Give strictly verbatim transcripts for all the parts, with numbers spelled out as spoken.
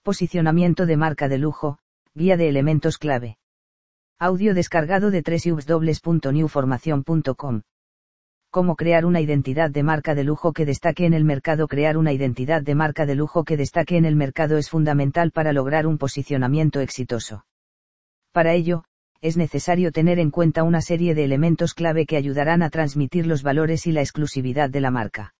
Posicionamiento de marca de lujo, guía de elementos clave. Audio descargado de doble u doble u doble u punto new formación punto com. Cómo crear una identidad de marca de lujo que destaque en el mercado. Crear una identidad de marca de lujo que destaque en el mercado es fundamental para lograr un posicionamiento exitoso. Para ello, es necesario tener en cuenta una serie de elementos clave que ayudarán a transmitir los valores y la exclusividad de la marca.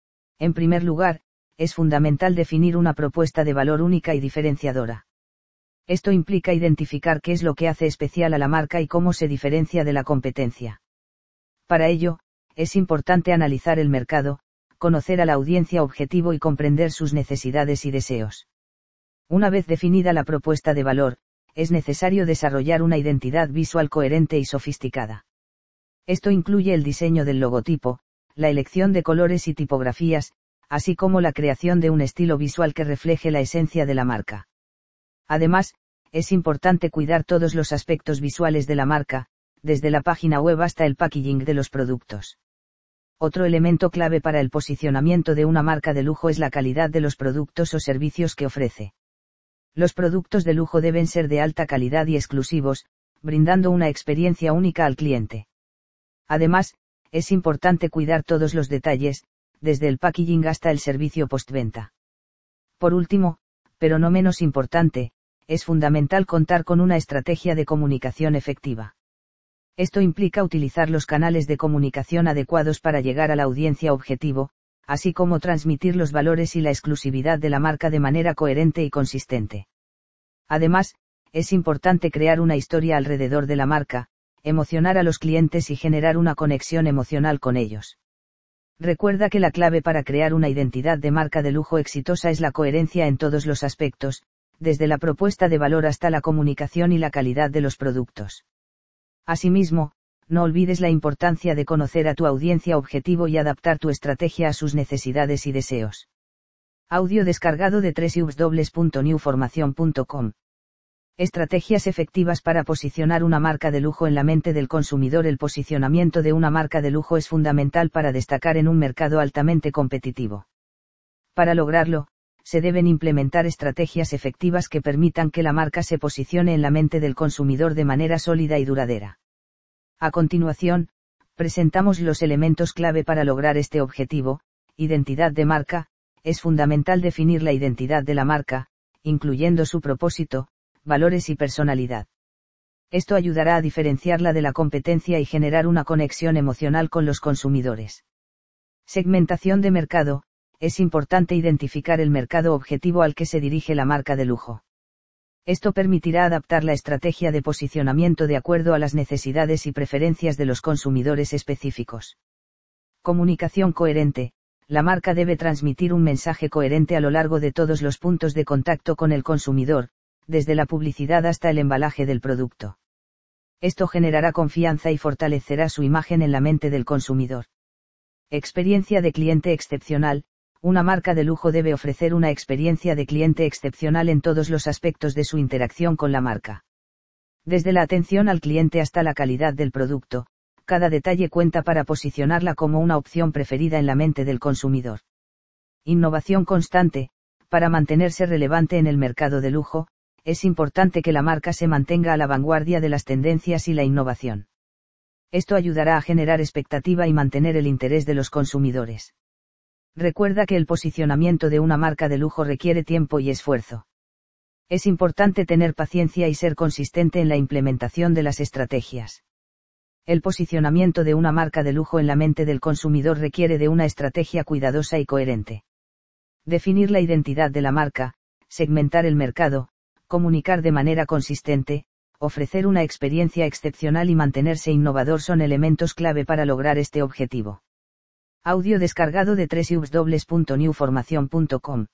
En primer lugar, es fundamental definir una propuesta de valor única y diferenciadora. Esto implica identificar qué es lo que hace especial a la marca y cómo se diferencia de la competencia. Para ello, es importante analizar el mercado, conocer a la audiencia objetivo y comprender sus necesidades y deseos. Una vez definida la propuesta de valor, es necesario desarrollar una identidad visual coherente y sofisticada. Esto incluye el diseño del logotipo, la elección de colores y tipografías, así como la creación de un estilo visual que refleje la esencia de la marca. Además, es importante cuidar todos los aspectos visuales de la marca, desde la página web hasta el packaging de los productos. Otro elemento clave para el posicionamiento de una marca de lujo es la calidad de los productos o servicios que ofrece. Los productos de lujo deben ser de alta calidad y exclusivos, brindando una experiencia única al cliente. Además, es importante cuidar todos los detalles, desde el packaging hasta el servicio postventa. Por último, pero no menos importante, es fundamental contar con una estrategia de comunicación efectiva. Esto implica utilizar los canales de comunicación adecuados para llegar a la audiencia objetivo, así como transmitir los valores y la exclusividad de la marca de manera coherente y consistente. Además, es importante crear una historia alrededor de la marca, emocionar a los clientes y generar una conexión emocional con ellos. Recuerda que la clave para crear una identidad de marca de lujo exitosa es la coherencia en todos los aspectos, desde la propuesta de valor hasta la comunicación y la calidad de los productos. Asimismo, no olvides la importancia de conocer a tu audiencia objetivo y adaptar tu estrategia a sus necesidades y deseos. Audio descargado de doble u doble u doble u punto new formación punto com. Estrategias efectivas para posicionar una marca de lujo en la mente del consumidor. El posicionamiento de una marca de lujo es fundamental para destacar en un mercado altamente competitivo. Para lograrlo, se deben implementar estrategias efectivas que permitan que la marca se posicione en la mente del consumidor de manera sólida y duradera. A continuación, presentamos los elementos clave para lograr este objetivo. Identidad de marca. Es fundamental definir la identidad de la marca, incluyendo su propósito, valores y personalidad. Esto ayudará a diferenciarla de la competencia y generar una conexión emocional con los consumidores. Segmentación de mercado. Es importante identificar el mercado objetivo al que se dirige la marca de lujo. Esto permitirá adaptar la estrategia de posicionamiento de acuerdo a las necesidades y preferencias de los consumidores específicos. Comunicación coherente. La marca debe transmitir un mensaje coherente a lo largo de todos los puntos de contacto con el consumidor, desde la publicidad hasta el embalaje del producto. Esto generará confianza y fortalecerá su imagen en la mente del consumidor. Experiencia de cliente excepcional. Una marca de lujo debe ofrecer una experiencia de cliente excepcional en todos los aspectos de su interacción con la marca. Desde la atención al cliente hasta la calidad del producto, cada detalle cuenta para posicionarla como una opción preferida en la mente del consumidor. Innovación constante. Para mantenerse relevante en el mercado de lujo, es importante que la marca se mantenga a la vanguardia de las tendencias y la innovación. Esto ayudará a generar expectativa y mantener el interés de los consumidores. Recuerda que el posicionamiento de una marca de lujo requiere tiempo y esfuerzo. Es importante tener paciencia y ser consistente en la implementación de las estrategias. El posicionamiento de una marca de lujo en la mente del consumidor requiere de una estrategia cuidadosa y coherente. Definir la identidad de la marca, segmentar el mercado, comunicar de manera consistente, ofrecer una experiencia excepcional y mantenerse innovador son elementos clave para lograr este objetivo. Audio descargado de doble u doble u doble u punto new formación punto com.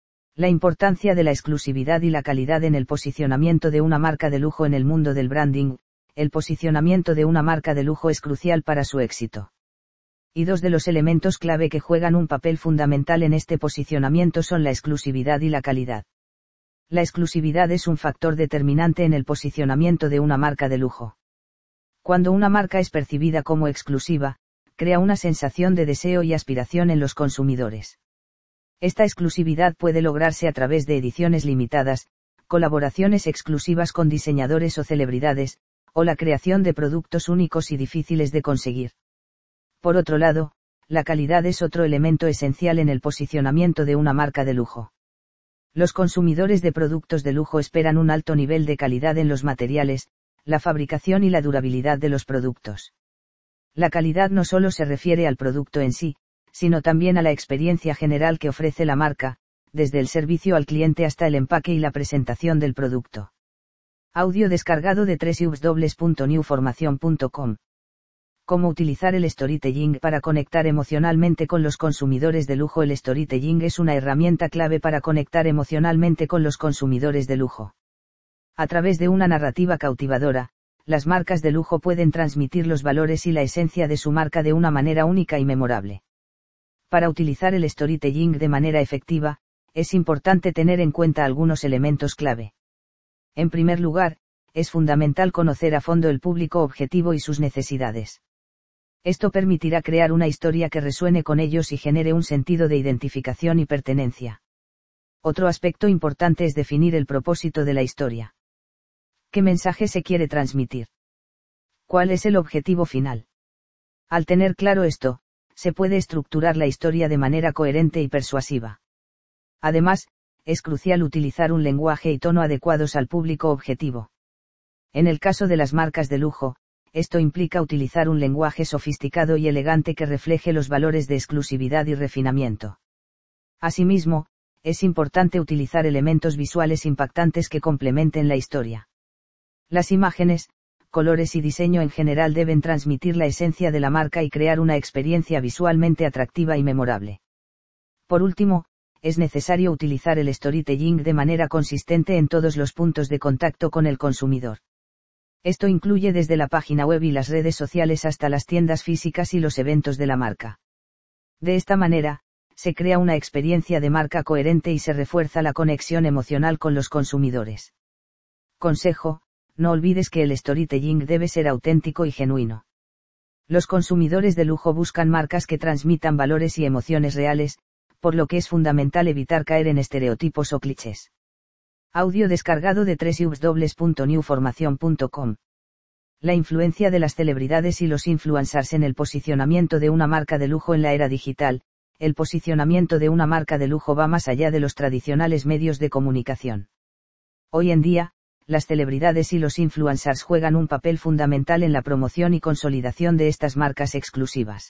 La importancia de la exclusividad y la calidad en el posicionamiento de una marca de lujo en el mundo del branding. El posicionamiento de una marca de lujo es crucial para su éxito. Y dos de los elementos clave que juegan un papel fundamental en este posicionamiento son la exclusividad y la calidad. La exclusividad es un factor determinante en el posicionamiento de una marca de lujo. Cuando una marca es percibida como exclusiva, crea una sensación de deseo y aspiración en los consumidores. Esta exclusividad puede lograrse a través de ediciones limitadas, colaboraciones exclusivas con diseñadores o celebridades, o la creación de productos únicos y difíciles de conseguir. Por otro lado, la calidad es otro elemento esencial en el posicionamiento de una marca de lujo. Los consumidores de productos de lujo esperan un alto nivel de calidad en los materiales, la fabricación y la durabilidad de los productos. La calidad no solo se refiere al producto en sí, sino también a la experiencia general que ofrece la marca, desde el servicio al cliente hasta el empaque y la presentación del producto. Audio descargado de doble u doble u doble u punto new formación punto com. Cómo utilizar el storytelling para conectar emocionalmente con los consumidores de lujo. El storytelling es una herramienta clave para conectar emocionalmente con los consumidores de lujo. A través de una narrativa cautivadora, las marcas de lujo pueden transmitir los valores y la esencia de su marca de una manera única y memorable. Para utilizar el storytelling de manera efectiva, es importante tener en cuenta algunos elementos clave. En primer lugar, es fundamental conocer a fondo el público objetivo y sus necesidades. Esto permitirá crear una historia que resuene con ellos y genere un sentido de identificación y pertenencia. Otro aspecto importante es definir el propósito de la historia. ¿Qué mensaje se quiere transmitir? ¿Cuál es el objetivo final? Al tener claro esto, se puede estructurar la historia de manera coherente y persuasiva. Además, es crucial utilizar un lenguaje y tono adecuados al público objetivo. En el caso de las marcas de lujo, esto implica utilizar un lenguaje sofisticado y elegante que refleje los valores de exclusividad y refinamiento. Asimismo, es importante utilizar elementos visuales impactantes que complementen la historia. Las imágenes, colores y diseño en general deben transmitir la esencia de la marca y crear una experiencia visualmente atractiva y memorable. Por último, es necesario utilizar el storytelling de manera consistente en todos los puntos de contacto con el consumidor. Esto incluye desde la página web y las redes sociales hasta las tiendas físicas y los eventos de la marca. De esta manera, se crea una experiencia de marca coherente y se refuerza la conexión emocional con los consumidores. Consejo: no olvides que el storytelling debe ser auténtico y genuino. Los consumidores de lujo buscan marcas que transmitan valores y emociones reales, por lo que es fundamental evitar caer en estereotipos o clichés. Audio descargado de doble u doble u doble u punto new formación punto com. La influencia de las celebridades y los influencers en el posicionamiento de una marca de lujo en la era digital. El posicionamiento de una marca de lujo va más allá de los tradicionales medios de comunicación. Hoy en día, las celebridades y los influencers juegan un papel fundamental en la promoción y consolidación de estas marcas exclusivas.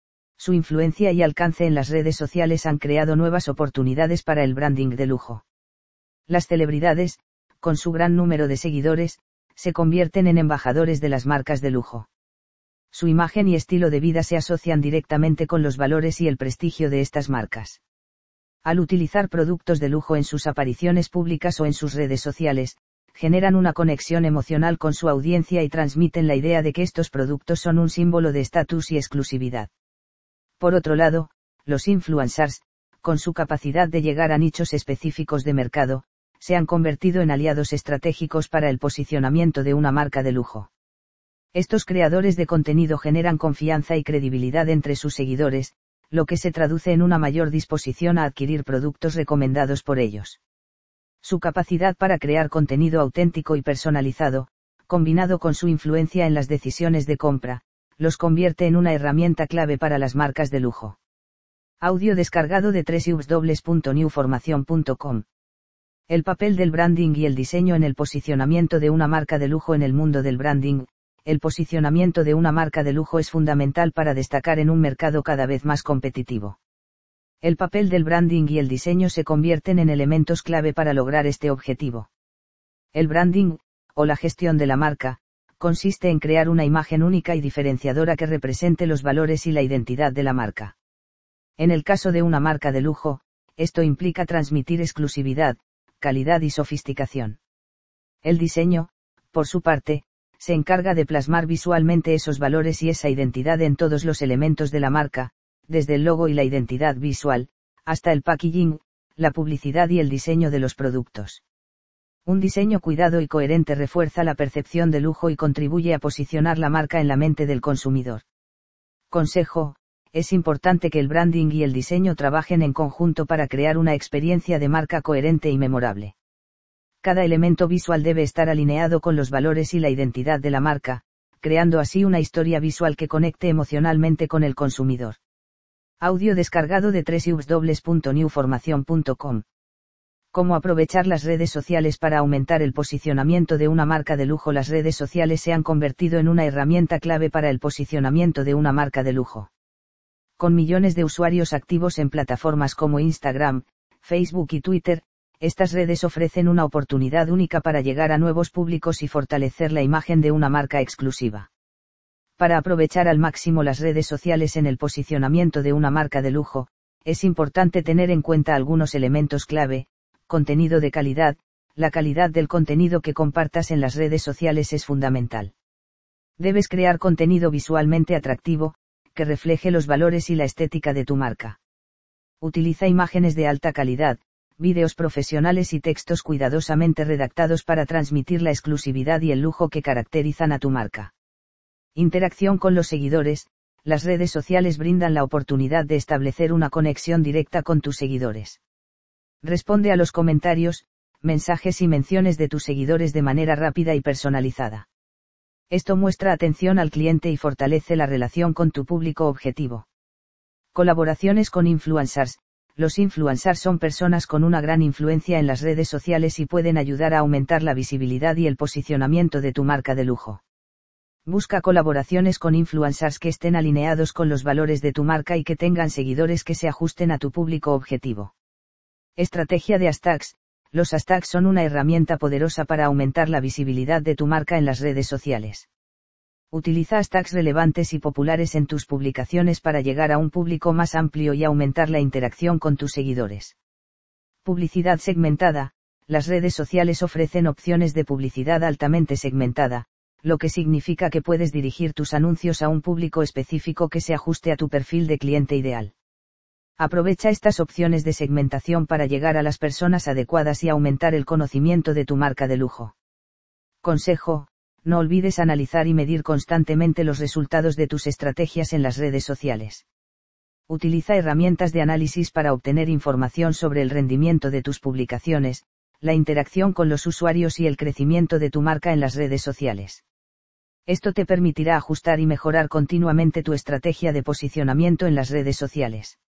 Su influencia y alcance en las redes sociales han creado nuevas oportunidades para el branding de lujo. Las celebridades, con su gran número de seguidores, se convierten en embajadores de las marcas de lujo. Su imagen y estilo de vida se asocian directamente con los valores y el prestigio de estas marcas. Al utilizar productos de lujo en sus apariciones públicas o en sus redes sociales, generan una conexión emocional con su audiencia y transmiten la idea de que estos productos son un símbolo de estatus y exclusividad. Por otro lado, los influencers, con su capacidad de llegar a nichos específicos de mercado, se han convertido en aliados estratégicos para el posicionamiento de una marca de lujo. Estos creadores de contenido generan confianza y credibilidad entre sus seguidores, lo que se traduce en una mayor disposición a adquirir productos recomendados por ellos. Su capacidad para crear contenido auténtico y personalizado, combinado con su influencia en las decisiones de compra, los convierte en una herramienta clave para las marcas de lujo. Audio descargado de doble u doble u doble u punto new formación punto com. El papel del branding y el diseño en el posicionamiento de una marca de lujo. En el mundo del branding, el posicionamiento de una marca de lujo es fundamental para destacar en un mercado cada vez más competitivo. El papel del branding y el diseño se convierten en elementos clave para lograr este objetivo. El branding, o la gestión de la marca, consiste en crear una imagen única y diferenciadora que represente los valores y la identidad de la marca. En el caso de una marca de lujo, esto implica transmitir exclusividad, calidad y sofisticación. El diseño, por su parte, se encarga de plasmar visualmente esos valores y esa identidad en todos los elementos de la marca, desde el logo y la identidad visual, hasta el packaging, la publicidad y el diseño de los productos. Un diseño cuidado y coherente refuerza la percepción de lujo y contribuye a posicionar la marca en la mente del consumidor. Consejo: es importante que el branding y el diseño trabajen en conjunto para crear una experiencia de marca coherente y memorable. Cada elemento visual debe estar alineado con los valores y la identidad de la marca, creando así una historia visual que conecte emocionalmente con el consumidor. Audio descargado de doble u doble u doble u punto new formación punto com. ¿Cómo aprovechar las redes sociales para aumentar el posicionamiento de una marca de lujo? Las redes sociales se han convertido en una herramienta clave para el posicionamiento de una marca de lujo. Con millones de usuarios activos en plataformas como Instagram, Facebook y Twitter, estas redes ofrecen una oportunidad única para llegar a nuevos públicos y fortalecer la imagen de una marca exclusiva. Para aprovechar al máximo las redes sociales en el posicionamiento de una marca de lujo, es importante tener en cuenta algunos elementos clave. Contenido de calidad. La calidad del contenido que compartas en las redes sociales es fundamental. Debes crear contenido visualmente atractivo, que refleje los valores y la estética de tu marca. Utiliza imágenes de alta calidad, vídeos profesionales y textos cuidadosamente redactados para transmitir la exclusividad y el lujo que caracterizan a tu marca. Interacción con los seguidores. Las redes sociales brindan la oportunidad de establecer una conexión directa con tus seguidores. Responde a los comentarios, mensajes y menciones de tus seguidores de manera rápida y personalizada. Esto muestra atención al cliente y fortalece la relación con tu público objetivo. Colaboraciones con influencers. Los influencers son personas con una gran influencia en las redes sociales y pueden ayudar a aumentar la visibilidad y el posicionamiento de tu marca de lujo. Busca colaboraciones con influencers que estén alineados con los valores de tu marca y que tengan seguidores que se ajusten a tu público objetivo. Estrategia de hashtags. Los hashtags son una herramienta poderosa para aumentar la visibilidad de tu marca en las redes sociales. Utiliza hashtags relevantes y populares en tus publicaciones para llegar a un público más amplio y aumentar la interacción con tus seguidores. Publicidad segmentada. Las redes sociales ofrecen opciones de publicidad altamente segmentada, lo que significa que puedes dirigir tus anuncios a un público específico que se ajuste a tu perfil de cliente ideal. Aprovecha estas opciones de segmentación para llegar a las personas adecuadas y aumentar el conocimiento de tu marca de lujo. Consejo: no olvides analizar y medir constantemente los resultados de tus estrategias en las redes sociales. Utiliza herramientas de análisis para obtener información sobre el rendimiento de tus publicaciones, la interacción con los usuarios y el crecimiento de tu marca en las redes sociales. Esto te permitirá ajustar y mejorar continuamente tu estrategia de posicionamiento en las redes sociales.